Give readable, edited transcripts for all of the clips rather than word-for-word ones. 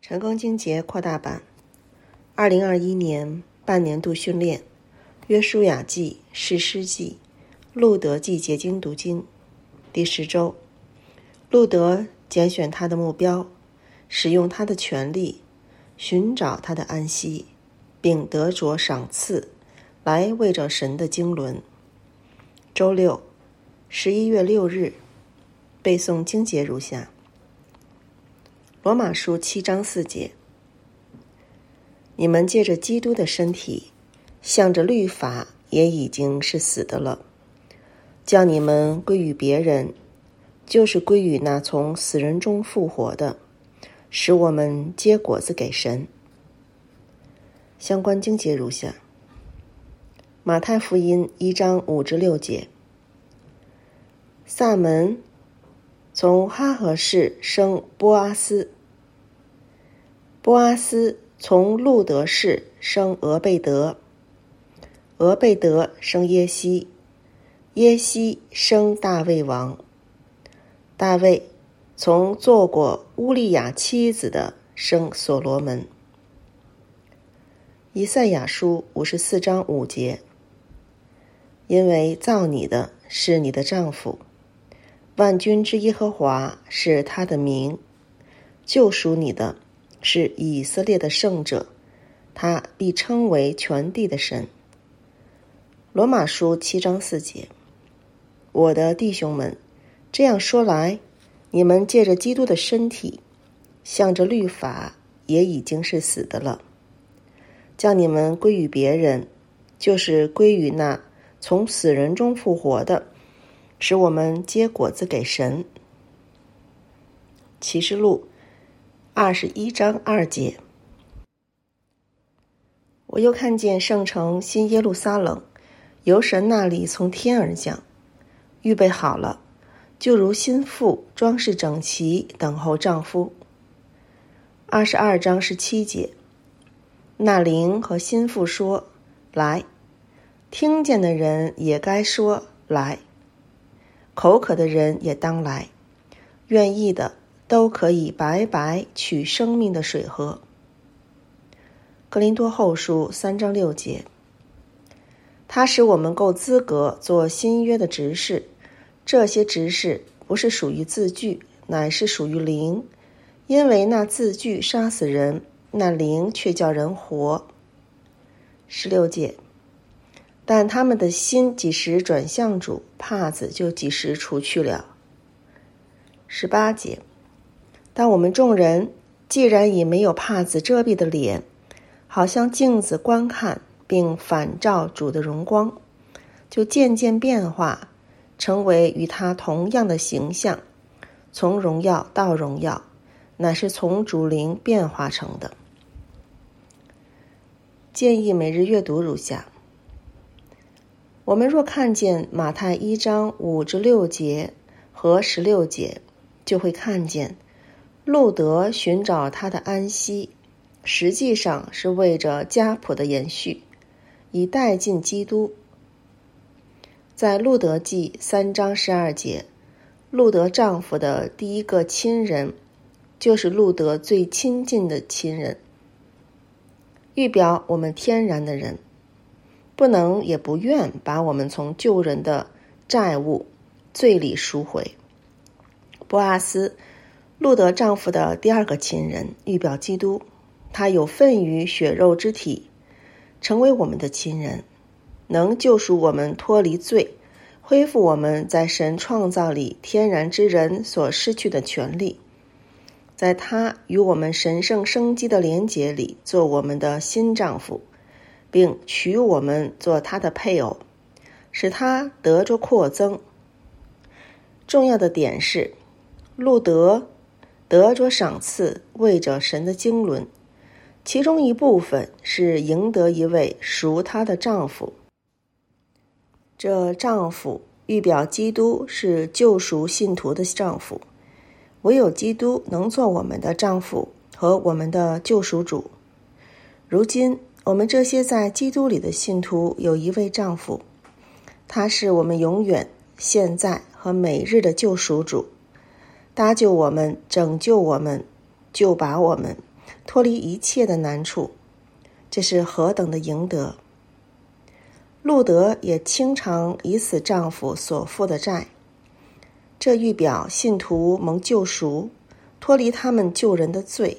成功经节扩大版2021年半年度训练，约书亚记、士师记、路德记结经读经。第10周，路德拣选他的目标，使用他的权利，寻找他的安息，并得着赏赐，来为着神的经纶。周六，11月6日，背诵经节如下：罗马书7章4节，你们借着基督的身体，向着律法也已经是死的了，叫你们归于别人，就是归于那从死人中复活的，使我们结果子给神。相关经节如下：马太福音1章5至6节，撒门从哈和氏生波阿斯，波阿斯从路德氏生俄贝德，俄贝德生耶西，耶西生大卫王，大卫从做过乌利亚妻子的生所罗门。以赛亚书54章5节，因为造你的是你的丈夫，万军之耶和华是他的名，救赎你的是以色列的圣者，他必称为全地的神。罗马书7章4节，我的弟兄们，这样说来，你们借着基督的身体，向着律法也已经是死的了，叫你们归于别人，就是归于那从死人中复活的，使我们结果子给神。启示录21章2节，我又看见圣城新耶路撒冷由神那里从天而降，预备好了，就如新妇装饰整齐，等候丈夫。22章17节，那灵和新妇说：来。听见的人也该说来，口渴的人也当来，愿意的都可以白白取生命的水喝。哥林多后书3章6节，他使我们够资格做新约的执事，这些执事不是属于字句，乃是属于灵，因为那字句杀死人，那灵却叫人活。16节，但他们的心几时转向主，帕子就几时除去了。18节，但我们众人既然以没有帕子遮蔽的脸，好像镜子观看，并反照主的荣光，就渐渐变化，成为与他同样的形象，从荣耀到荣耀，乃是从主灵变化成的。建议每日阅读如下：我们若看见马太1章5至6节和16节，就会看见路德寻找他的安息，实际上是为着家谱的延续，以带进基督。在路德记3章12节，路德丈夫的第一个亲人，就是路德最亲近的亲人，预表我们天然的人，不能也不愿把我们从旧人的债务罪里赎回。波阿斯，路德丈夫的第二个亲人，预表基督，他有份于血肉之体，成为我们的亲人，能救赎我们脱离罪，恢复我们在神创造里天然之人所失去的权利，在他与我们神圣生机的连结里做我们的新丈夫，并娶我们做他的配偶，使他得着扩增。重要的点是，路德得着赏赐，为着神的经纶，其中一部分是赢得一位属他的丈夫。这丈夫预表基督是救赎信徒的丈夫，唯有基督能做我们的丈夫和我们的救赎主。如今我们这些在基督里的信徒有一位丈夫，他是我们永远、现在和每日的救赎主，搭救我们，拯救我们，救拔我们， 脱离一切的难处，这是何等的赢得！路德也清偿已死丈夫所负的债，这预表信徒蒙救赎，脱离他们救人的罪。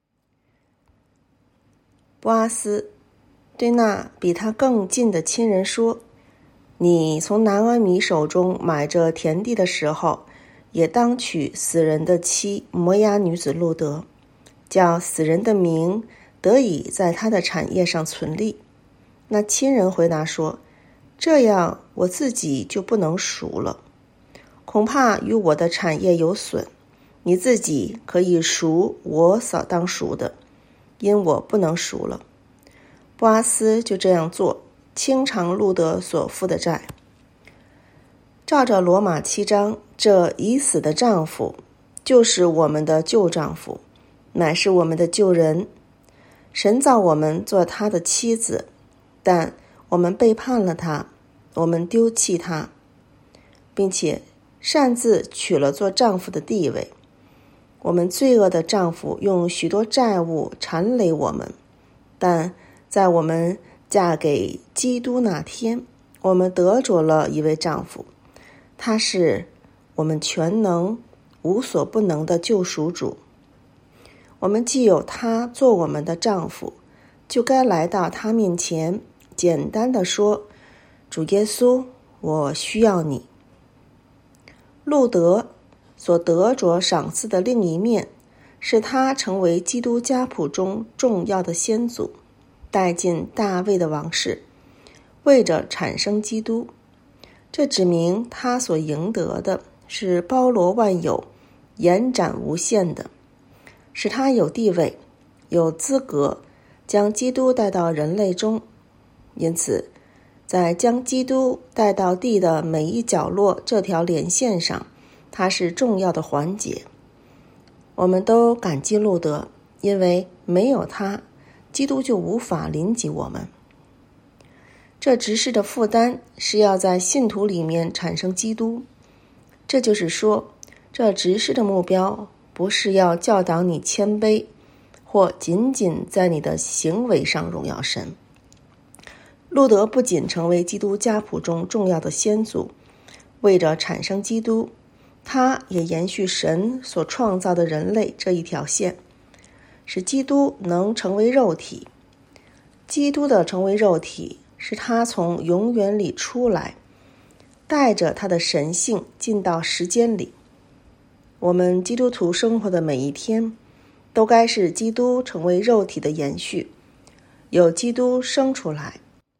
波阿斯对那比他更近的亲人说，你从拿俄米手中买这田地的时候，也当娶死人的妻摩押女子路德，叫死人的名得以在他的产业上存立。那亲人回答说，这样我自己就不能赎了，恐怕与我的产业有损，你自己可以赎我所当赎的，因我不能赎了。波阿斯就这样做，清偿路德所负的债。照着罗马7章，这已死的丈夫就是我们的旧丈夫，乃是我们的旧人。神造我们做他的妻子，但我们背叛了他，我们丢弃他，并且擅自取了做丈夫的地位。我们罪恶的丈夫用许多债务缠累我们，但在我们嫁给基督那天，我们得着了一位丈夫，他是我们全能无所不能的救赎主。我们既有他做我们的丈夫，就该来到他面前，简单地说，主耶稣，我需要你。路德所得着赏赐的另一面，是他成为基督家谱中重要的先祖，带进大卫的王室，为着产生基督。这指明他所赢得的是包罗万有、延展无限的，使他有地位、有资格将基督带到人类中。因此，在将基督带到地的每一角落这条连线上，它是重要的环节。我们都感激路德，因为没有他，基督就无法临及我们。这执事的负担是要在信徒里面产生基督，这就是说，这执事的目标不是要教导你谦卑，或仅仅在你的行为上荣耀神。路德不仅成为基督家谱中重要的先祖，为着产生基督，他也延续神所创造的人类这一条线，使基督能成为肉体。基督的成为肉体，是他从永远里出来，带着他的神性进到时间里。我们基督徒生活的每一天，都该是基督成为肉体的延续，有基督生出来，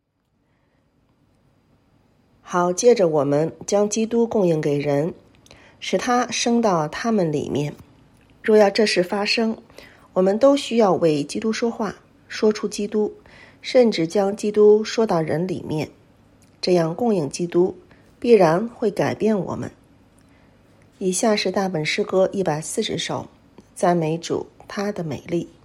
好借着我们将基督供应给人，使他升到他们里面。若要这事发生，我们都需要为基督说话，说出基督，甚至将基督说到人里面。这样供应基督，必然会改变我们。以下是大本诗歌140首，赞美主他的美丽。